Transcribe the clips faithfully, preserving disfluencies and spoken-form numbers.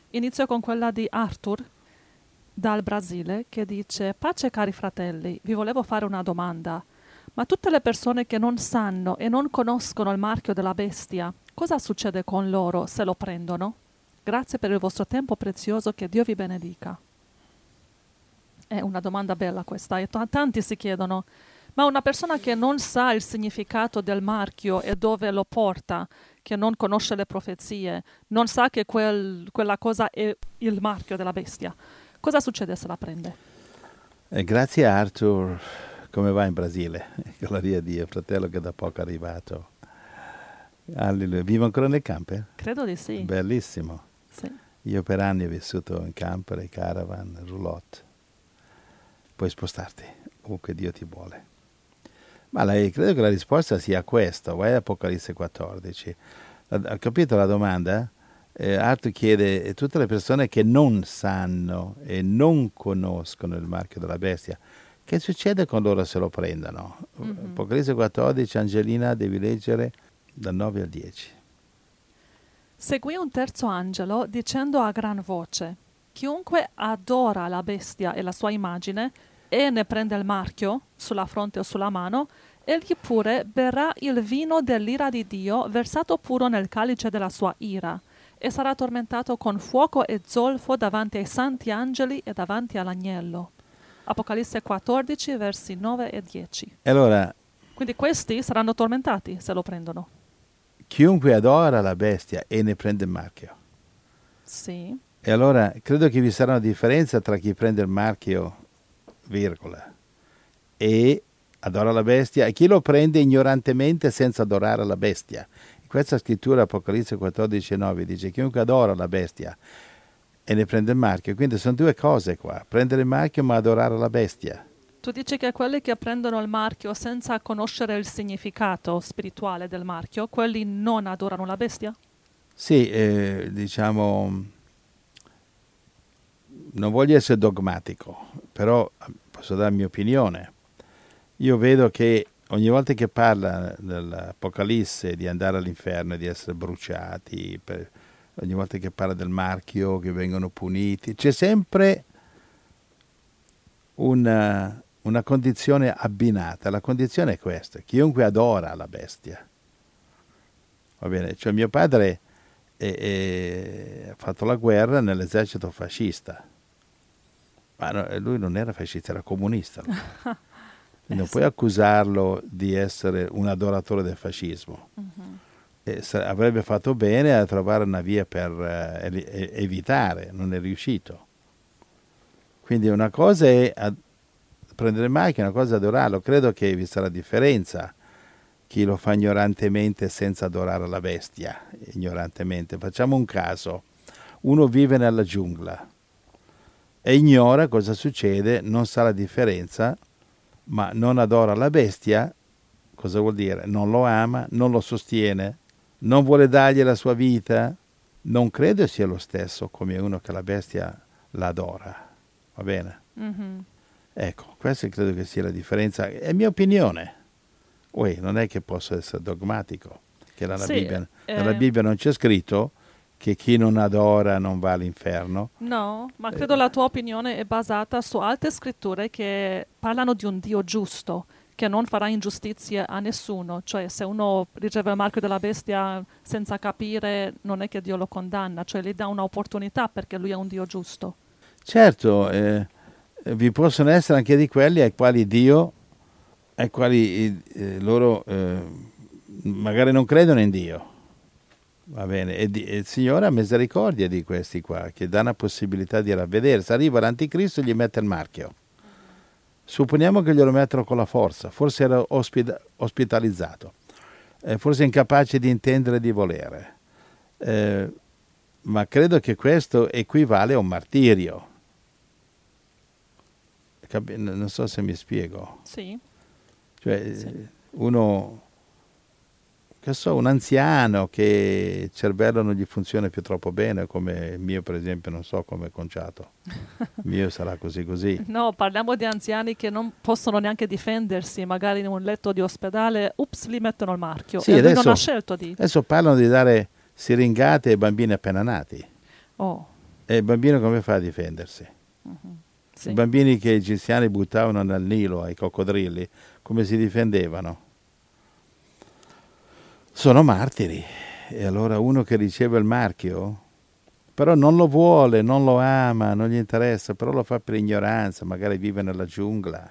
Inizio con quella di Arthur dal Brasile che dice: pace cari fratelli, vi volevo fare una domanda. Ma tutte le persone che non sanno e non conoscono il marchio della bestia, cosa succede con loro se lo prendono? Grazie per il vostro tempo prezioso, che Dio vi benedica. È una domanda bella questa, e t- tanti si chiedono: ma una persona che non sa il significato del marchio e dove lo porta, che non conosce le profezie, non sa che quel- quella cosa è il marchio della bestia, cosa succede se la prende? Eh, grazie Arthur, come va in Brasile? Gloria a Dio, fratello che da poco è arrivato. Alleluia. Vivo ancora nel camper? Credo di sì. Bellissimo. Sì. Io per anni ho vissuto in camper, caravan, roulotte. Puoi spostarti ovunque Dio ti vuole. Ma lei, credo che la risposta sia questa. Vai a Apocalisse quattordici. Ha capito la domanda? Eh, Arthur chiede a tutte le persone che non sanno e non conoscono il marchio della bestia, che succede con loro se lo prendono? Mhm. Apocalisse quattordici, Angelina, devi leggere dal nove al dieci. Seguì un terzo angelo dicendo a gran voce: chiunque adora la bestia e la sua immagine e ne prende il marchio sulla fronte o sulla mano, egli pure berrà il vino dell'ira di Dio versato puro nel calice della sua ira, e sarà tormentato con fuoco e zolfo davanti ai santi angeli e davanti all'agnello. Apocalisse quattordici, versi nove e dieci. E allora, Quindi questi saranno tormentati se lo prendono. chiunque adora la bestia e ne prende il marchio. Sì. E allora credo che vi sarà una differenza tra chi prende il marchio, virgola, e adora la bestia, e chi lo prende ignorantemente senza adorare la bestia. In questa scrittura, Apocalisse quattordici nove, dice: chiunque adora la bestia e ne prende il marchio. Quindi sono due cose qua: prendere il marchio ma adorare la bestia. Tu dici che quelli che prendono il marchio senza conoscere il significato spirituale del marchio, quelli non adorano la bestia? Sì, eh, diciamo, non voglio essere dogmatico, però posso dare la mia opinione. Io vedo che ogni volta che parla nell'Apocalisse di andare all'inferno e di essere bruciati, per, ogni volta che parla del marchio, che vengono puniti, c'è sempre una, una condizione abbinata. La condizione è questa: chiunque adora la bestia. Va bene? Cioè mio padre è, è, ha fatto la guerra nell'esercito fascista, ma no, lui non era fascista, era comunista. Eh, Non sì. puoi accusarlo di essere un adoratore del fascismo. Mhm. E sa- avrebbe fatto bene a trovare una via per eh, eli- e- evitare, non è riuscito. Quindi una cosa è ad- prendere il marchio, una cosa è adorarlo. Credo che vi sarà differenza chi lo fa ignorantemente senza adorare la bestia. Ignorantemente. Facciamo un caso: uno vive nella giungla e ignora cosa succede, non sa la differenza, ma non adora la bestia. Cosa vuol dire? Non lo ama, non lo sostiene, non vuole dargli la sua vita. Non credo sia lo stesso come uno che la bestia l'adora. Va bene? Mhm. Ecco, questa credo che sia la differenza. È mia opinione. Uè, non è che posso essere dogmatico, che nella, Sì, Bibbia, eh, nella Bibbia non c'è scritto che chi non adora non va all'inferno. no, ma Eh, credo la tua opinione è basata su altre scritture che parlano di un Dio giusto, che non farà ingiustizie a nessuno. Cioè, se uno riceve il marchio della bestia senza capire, non è che Dio lo condanna, cioè gli dà un'opportunità perché lui è un Dio giusto. certo, eh, vi possono essere anche di quelli ai quali Dio, ai quali eh, loro eh, magari non credono in Dio. Va bene, e, di, e il Signore ha misericordia di questi qua, che dà una possibilità di ravvedere. Se arriva l'anticristo gli mette il marchio. Supponiamo che glielo mettano con la forza, forse era ospita- ospitalizzato, eh, forse incapace di intendere e di volere. Eh, ma credo che questo equivale a un martirio. Capi- non so se mi spiego. Sì, Cioè, sì. uno, che so, un anziano che il cervello non gli funziona più troppo bene, come il mio per esempio, non so come è conciato. Il mio sarà così così. No, parliamo di anziani che non possono neanche difendersi, magari in un letto di ospedale, ups, gli mettono il marchio Sì, e lui non ha adesso, scelto di... adesso parlano di dare siringate ai bambini appena nati. Oh, E il bambino come fa a difendersi? Mhm. Sì. I bambini che i egiziani buttavano nel Nilo ai coccodrilli, come si difendevano? Sono martiri. E allora uno che riceve il marchio, però non lo vuole, non lo ama, non gli interessa, però lo fa per ignoranza, magari vive nella giungla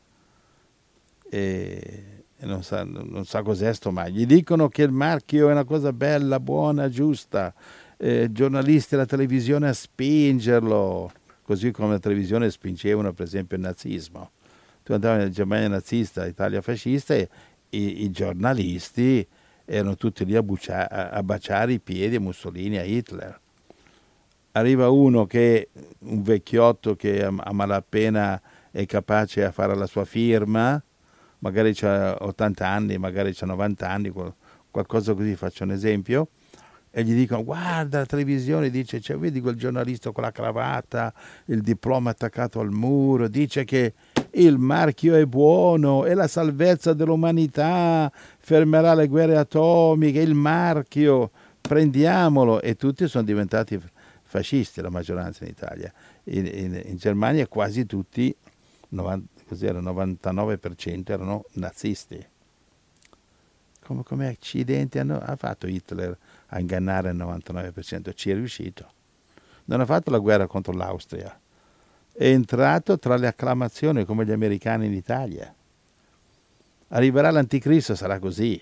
e, e non sa, non sa cos'è sto marchio. Gli dicono che il marchio è una cosa bella, buona, giusta, eh, giornalisti alla televisione a spingerlo, così come la televisione spingevano per esempio il nazismo. Tu andavi in Germania nazista, Italia fascista e i, i giornalisti erano tutti lì a, buccia, a, a baciare i piedi a Mussolini, a Hitler. Arriva uno che, un vecchiotto che a, a malapena è capace a fare la sua firma, magari ha ottanta anni, magari ha novanta anni, qualcosa così, faccio un esempio, e gli dicono guarda la televisione, dice cioè, vedi quel giornalista con la cravatta, il diploma attaccato al muro, dice che il marchio è buono, è la salvezza dell'umanità, fermerà le guerre atomiche, il marchio, prendiamolo, e tutti sono diventati fascisti, la maggioranza in Italia. In, in, in Germania quasi tutti, novanta, cos'era, novantanove per cento erano nazisti. Come, come accidenti hanno, ha fatto Hitler a ingannare il novantanove per cento? Ci è riuscito. Non ha fatto la guerra contro l'Austria. È entrato tra le acclamazioni come gli americani in Italia. Arriverà l'anticristo, sarà così.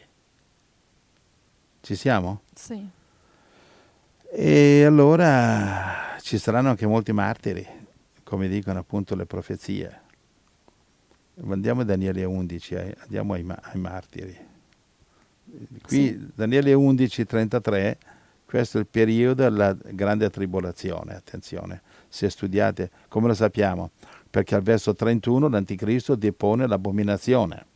Ci siamo? Sì. E allora ci saranno anche molti martiri, come dicono appunto le profezie. Andiamo a Daniele undici, andiamo ai, ai martiri. Qui sì. Daniele undici trentatré, questo è il periodo della grande tribolazione, attenzione, se studiate, come lo sappiamo, perché al verso trentuno l'anticristo depone l'abominazione,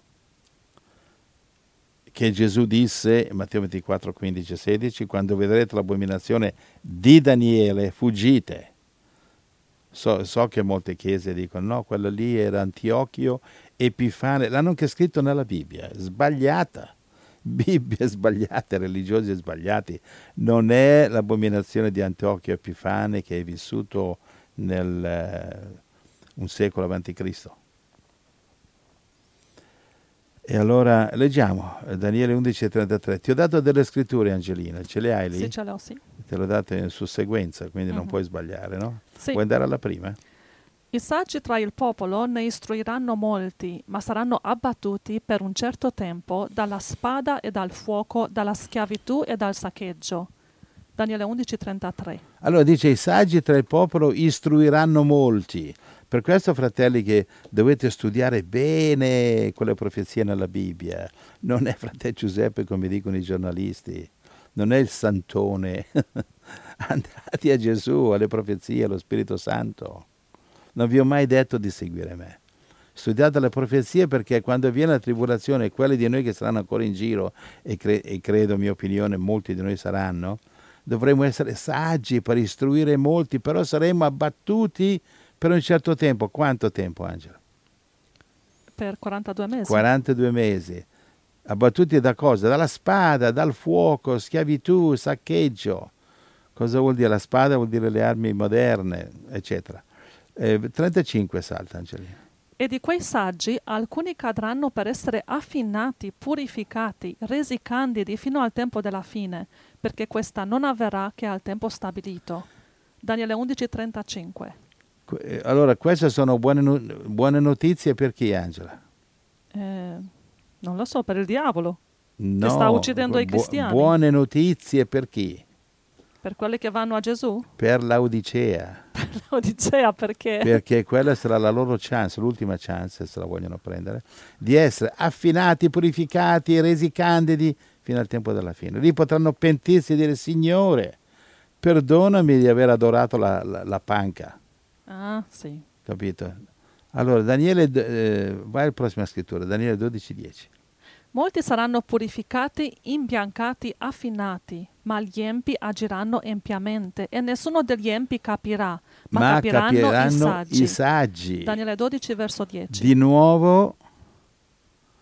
che Gesù disse, Matteo ventiquattro, quindici, sedici, quando vedrete l'abominazione di Daniele, fuggite. So, so che molte chiese dicono, no, quello lì era Antiochio Epifane, l'hanno anche scritto nella Bibbia, sbagliata. Bibbie sbagliate, religiosi sbagliati. Non è l'abominazione di Antiochio Epifane che è vissuto nel eh, un secolo avanti Cristo. E allora leggiamo Daniele undici trentatré. Ti ho dato delle scritture, Angelina, ce le hai lì? Sì, ce le ho, sì. Te le ho date in susseguenza, quindi uh-huh. non puoi sbagliare, no? Sì. Vuoi andare alla prima? I saggi tra il popolo ne istruiranno molti, ma saranno abbattuti per un certo tempo dalla spada e dal fuoco, dalla schiavitù e dal saccheggio. Daniele undici trentatré. Allora dice, i saggi tra il popolo istruiranno molti. Per questo, fratelli, che dovete studiare bene quelle profezie nella Bibbia. Non è fratello Giuseppe, come dicono i giornalisti. Non è il santone. Andate a Gesù, alle profezie, allo Spirito Santo. Non vi ho mai detto di seguire me. Studiate le profezie, perché quando viene la tribolazione, quelli di noi che saranno ancora in giro, e, cre- e credo, mia opinione, molti di noi saranno, dovremo essere saggi per istruire molti, però saremo abbattuti per un certo tempo. Quanto tempo, Angela? Per quarantadue mesi. quarantadue mesi. Abbattuti da cosa? Dalla spada, dal fuoco, schiavitù, saccheggio. Cosa vuol dire la spada? Vuol dire le armi moderne, eccetera. Eh, trentacinque salta, Angelina. E di quei saggi alcuni cadranno per essere affinati, purificati, resi candidi fino al tempo della fine, perché questa non avverrà che al tempo stabilito. Daniele undici trentacinque. Allora, queste sono buone, buone notizie per chi, Angela? Eh, non lo so, per il diavolo, no, che sta uccidendo bu- i cristiani. Buone notizie per chi? Per quelli che vanno a Gesù? Per l'Odicea. Per l'Odicea, perché? Perché quella sarà la loro chance, l'ultima chance, se la vogliono prendere, di essere affinati, purificati, resi candidi fino al tempo della fine. Lì potranno pentirsi e dire, Signore, perdonami di aver adorato la, la, la panca. Ah, sì. Capito? Allora, Daniele, eh, vai alla prossima scrittura, Daniele dodici dieci. Molti saranno purificati, imbiancati, affinati, ma gli empi agiranno empiamente e nessuno degli empi capirà, ma, ma capiranno, capiranno i saggi. i saggi. Daniele dodici, verso dieci. Di nuovo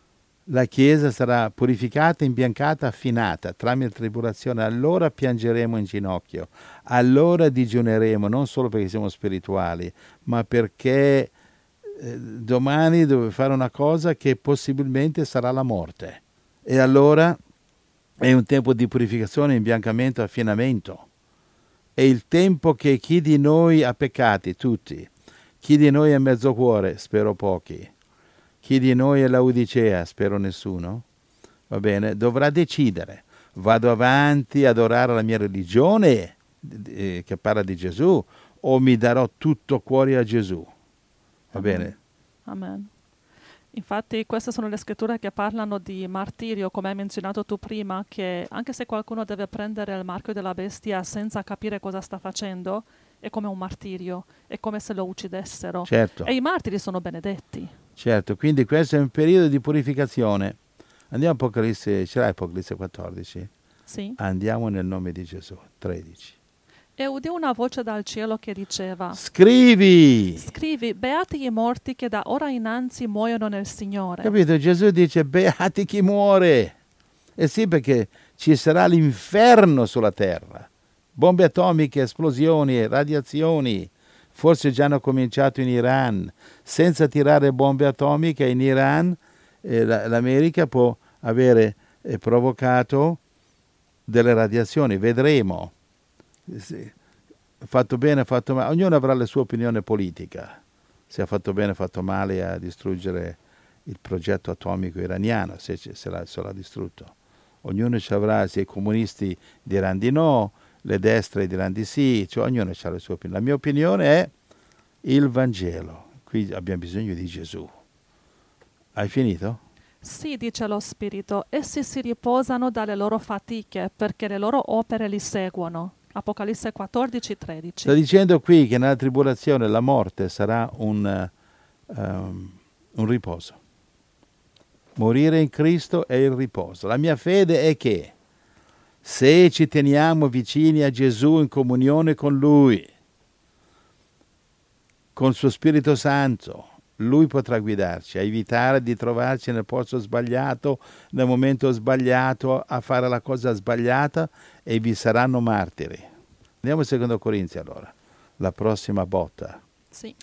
la Chiesa sarà purificata, imbiancata, affinata tramite tribolazione. Allora piangeremo in ginocchio, allora digiuneremo, non solo perché siamo spirituali, ma perché eh, domani devo fare una cosa che possibilmente sarà la morte. E allora è un tempo di purificazione, imbiancamento, affinamento. È il tempo che chi di noi ha peccati, tutti, chi di noi è mezzo cuore, spero pochi, chi di noi è Laodicea, spero nessuno, va bene, dovrà decidere, vado avanti ad adorare la mia religione, eh, che parla di Gesù, o mi darò tutto cuore a Gesù, va Amen. bene? Amen. Infatti queste sono le scritture che parlano di martirio, come hai menzionato tu prima, che anche se qualcuno deve prendere il marchio della bestia senza capire cosa sta facendo, è come un martirio, è come se lo uccidessero. Certo, E i martiri sono benedetti. certo, quindi questo è un periodo di purificazione. Andiamo a Apocalisse, ce l'hai Apocalisse quattordici? Sì. Andiamo nel nome di Gesù, tredici. E udì una voce dal cielo che diceva: Scrivi! Scrivi, beati i morti che da ora innanzi muoiono nel Signore. Capito? Gesù dice beati chi muore. E sì, perché ci sarà l'inferno sulla terra. Bombe atomiche, esplosioni, radiazioni. Forse già hanno cominciato in Iran. Senza tirare bombe atomiche in Iran, eh, la- l'America può avere eh, provocato delle radiazioni. Vedremo. Sì. Fatto bene, fatto male. Ognuno avrà la sua opinione politica. Se ha fatto bene, fatto male a distruggere il progetto atomico iraniano, se, se l'ha, se l'ha distrutto. Ognuno ci avrà, se i comunisti diranno di no, le destre diranno di sì, cioè ognuno ha la sua opinione. La mia opinione è il Vangelo. Qui abbiamo bisogno di Gesù. Hai finito? Sì, dice lo Spirito, essi si riposano dalle loro fatiche, perché le loro opere li seguono. Apocalisse quattordici, tredici. Sta dicendo qui che nella tribolazione la morte sarà un, eh, um, un riposo. Morire in Cristo è il riposo. La mia fede è che se ci teniamo vicini a Gesù in comunione con Lui, con il suo Spirito Santo, Lui potrà guidarci a evitare di trovarci nel posto sbagliato, nel momento sbagliato, a fare la cosa sbagliata, e vi saranno martiri. Andiamo a secondo Corinzi allora, la prossima botta. Sì.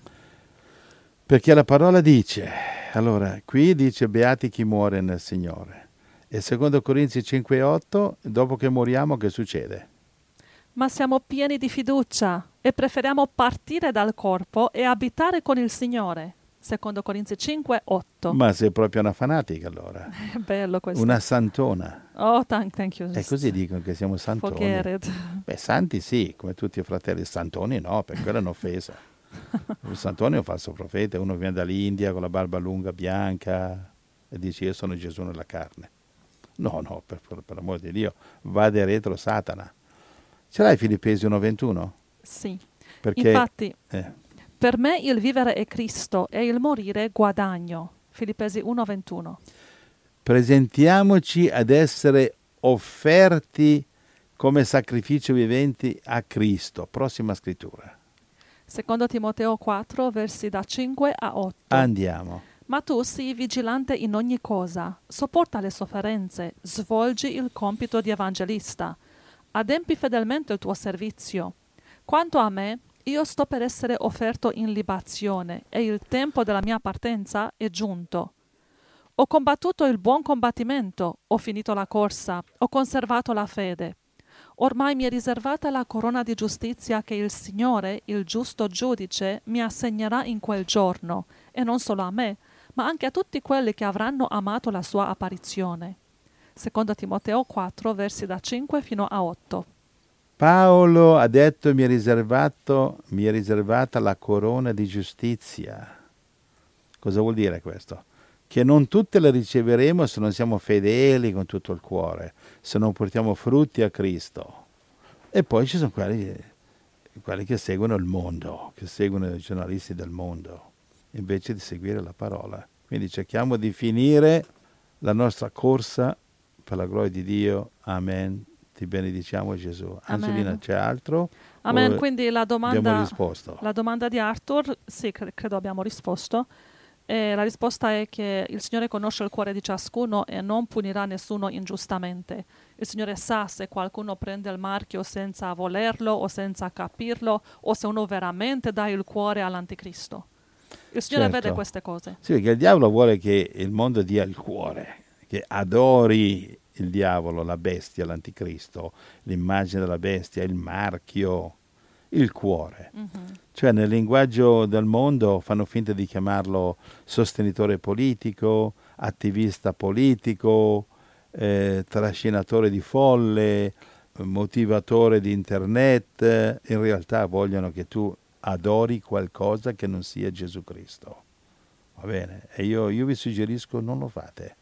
Perché la parola dice, allora, qui dice beati chi muore nel Signore. E secondo Corinzi cinque otto, dopo che moriamo, che succede? Ma siamo pieni di fiducia e preferiamo partire dal corpo e abitare con il Signore. Secondo Corinzi cinque otto. Ma sei proprio una fanatica allora. È bello questo. Una santona. Oh, thank, thank you. E così dicono che siamo santoni. Forget it. Beh, santi sì, come tutti i fratelli. Santoni no, per quella è un'offesa. Un santone è un falso profeta, uno che viene dall'India con la barba lunga, bianca, e dice io sono Gesù nella carne. No, no, per, per, per l'amore di Dio, vade retro Satana. Ce l'hai Filippesi uno ventuno? Sì. Perché, Infatti, eh, per me il vivere è Cristo e il morire guadagno. Filippesi uno ventuno. presentiamoci ad essere offerti come sacrificio viventi a Cristo. Prossima scrittura. Secondo Timoteo quattro, versi da cinque a otto. Andiamo. Ma tu sii vigilante in ogni cosa, sopporta le sofferenze, svolgi il compito di evangelista, adempi fedelmente il tuo servizio. Quanto a me, io sto per essere offerto in libazione e il tempo della mia partenza è giunto. Ho combattuto il buon combattimento, ho finito la corsa, ho conservato la fede. Ormai mi è riservata la corona di giustizia che il Signore, il giusto giudice, mi assegnerà in quel giorno, e non solo a me, ma anche a tutti quelli che avranno amato la sua apparizione. Secondo Timoteo quattro, versi da cinque fino a otto. Paolo ha detto mi è riservato, mi è riservata la corona di giustizia. Cosa vuol dire questo? Che non tutte le riceveremo se non siamo fedeli con tutto il cuore, se non portiamo frutti a Cristo. E poi ci sono quelli, quelli che seguono il mondo, che seguono i giornalisti del mondo, invece di seguire la parola. Quindi cerchiamo di finire la nostra corsa per la gloria di Dio. Amen. Ti benediciamo Gesù. Amen. Angelina, c'è altro? Amen. O Quindi la abbiamo domanda, risposto? la domanda di Arthur, sì, cre- credo abbiamo risposto. E la risposta è che il Signore conosce il cuore di ciascuno e non punirà nessuno ingiustamente. Il Signore sa se qualcuno prende il marchio senza volerlo o senza capirlo, o se uno veramente dà il cuore all'anticristo. Il Signore vede Certo. queste cose. Sì, perché il diavolo vuole che il mondo dia il cuore, che adori il diavolo, la bestia, l'anticristo, l'immagine della bestia, il marchio, il cuore. Mhm. Cioè nel linguaggio del mondo fanno finta di chiamarlo sostenitore politico, attivista politico, eh, trascinatore di folle, motivatore di internet. In realtà vogliono che tu adori qualcosa che non sia Gesù Cristo. Va bene? E io, io vi suggerisco non lo fate.